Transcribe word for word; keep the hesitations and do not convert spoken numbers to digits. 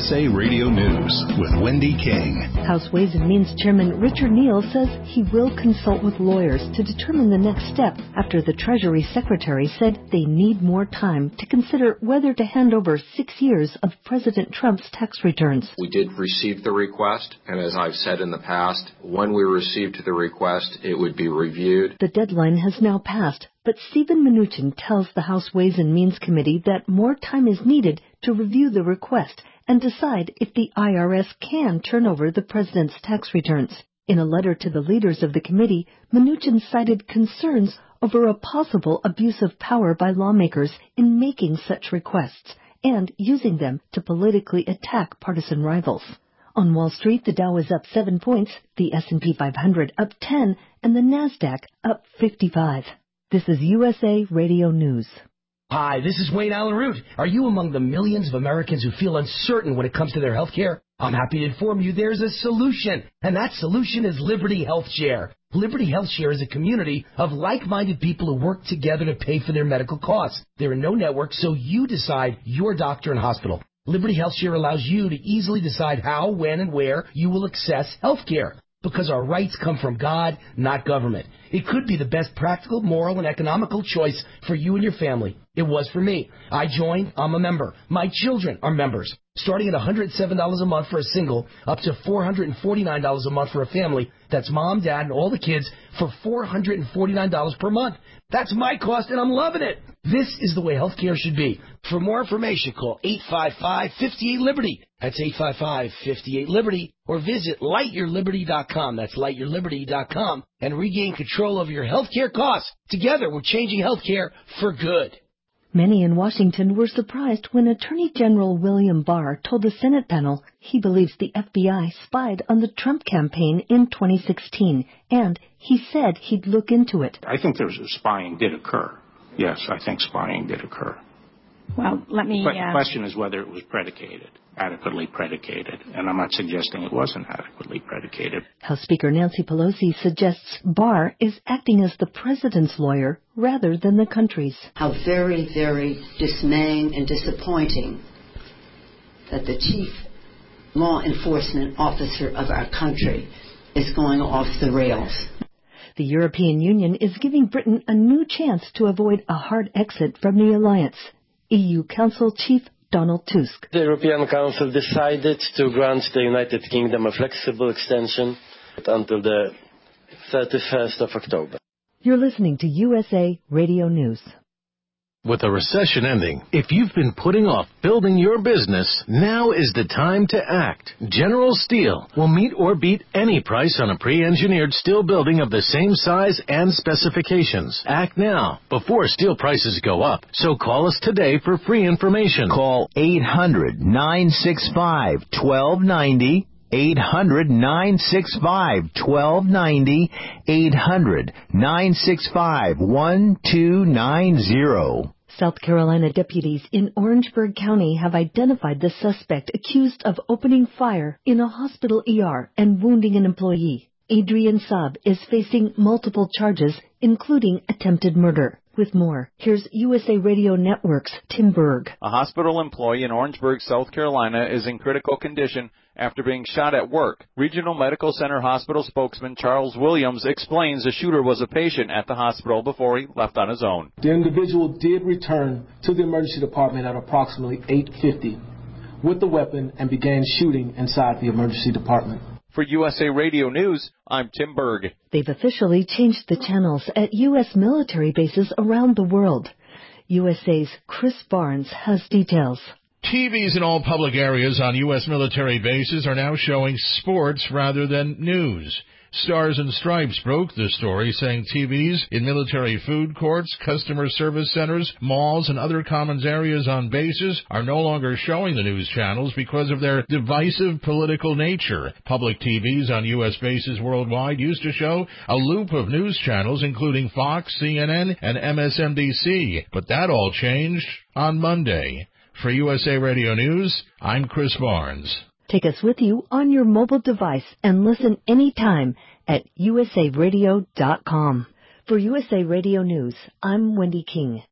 S A Radio News with Wendy King. House Ways and Means Chairman Richard Neal says he will consult with lawyers to determine the next step after the Treasury Secretary said they need more time to consider whether to hand over six years of President Trump's tax returns. We did receive the request, and as I've said in the past, when we received the request, it would be reviewed. The deadline has now passed, but Stephen Mnuchin tells the House Ways and Means Committee that more time is needed to review the request and decide if the I R S can turn over the president's tax returns. In a letter to the leaders of the committee, Mnuchin cited concerns over a possible abuse of power by lawmakers in making such requests and using them to politically attack partisan rivals. On Wall Street, the Dow is up seven points, the S and P five hundred up ten, and the NASDAQ up fifty-five. This is U S A Radio News. Hi, this is Wayne Allen Root. Are you among the millions of Americans who feel uncertain when it comes to their health care? I'm happy to inform you there's a solution, and that solution is Liberty Health Share. Liberty Health Share is a community of like-minded people who work together to pay for their medical costs. There are no networks, so you decide your doctor and hospital. Liberty Health Share allows you to easily decide how, when, and where you will access health care, because our rights come from God, not government. It could be the best practical, moral, and economical choice for you and your family. It was for me. I joined. I'm a member. My children are members. Starting at one hundred seven dollars a month for a single, up to four hundred forty-nine dollars a month for a family. That's mom, dad, and all the kids for four hundred forty-nine dollars per month. That's my cost, and I'm loving it. This is the way healthcare should be. For more information, call eight five five, five eight, Liberty. That's eight five five, five eight, Liberty. Or visit light your liberty dot com. That's light your liberty dot com. And regain control over your healthcare costs. Together, we're changing healthcare for good. Many in Washington were surprised when Attorney General William Barr told the Senate panel he believes the F B I spied on the Trump campaign in twenty sixteen, and he said he'd look into it. I think there's a spying did occur. Yes, I think spying did occur. Well, let me... But the uh, question is whether it was predicated, adequately predicated, and I'm not suggesting it wasn't adequately predicated. House Speaker Nancy Pelosi suggests Barr is acting as the president's lawyer rather than the country's. How very, very dismaying and disappointing that the chief law enforcement officer of our country is going off the rails. The European Union is giving Britain a new chance to avoid a hard exit from the alliance. E U Council Chief Donald Tusk. The European Council decided to grant the United Kingdom a flexible extension until the thirty-first of October. You're listening to U S A Radio News. With the recession ending, if you've been putting off building your business, now is the time to act. General Steel will meet or beat any price on a pre-engineered steel building of the same size and specifications. Act now, before steel prices go up. So call us today for free information. Call eight hundred, nine six five, one two nine zero. eight hundred, nine six five, one two nine zero. eight hundred, nine six five, one two nine zero. South Carolina deputies in Orangeburg County have identified the suspect accused of opening fire in a hospital E R and wounding an employee. Adrian Saab is facing multiple charges, including attempted murder. With more, here's U S A Radio Network's Tim Berg. A hospital employee in Orangeburg, South Carolina, is in critical condition after being shot at work. Regional Medical Center Hospital spokesman Charles Williams explains the shooter was a patient at the hospital before he left on his own. The individual did return to the emergency department at approximately eight fifty with the weapon and began shooting inside the emergency department. For U S A Radio News, I'm Tim Berg. They've officially changed the channels at U S military bases around the world. U S A's Chris Barnes has details. T Vs in all public areas on U S military bases are now showing sports rather than news. Stars and Stripes broke the story, saying T Vs in military food courts, customer service centers, malls, and other commons areas on bases are no longer showing the news channels because of their divisive political nature. Public T Vs on U S bases worldwide used to show a loop of news channels, including Fox, C N N, and M S N B C, but that all changed on Monday. For U S A Radio News, I'm Chris Barnes. Take us with you on your mobile device and listen anytime at U S A radio dot com. For U S A Radio News, I'm Wendy King.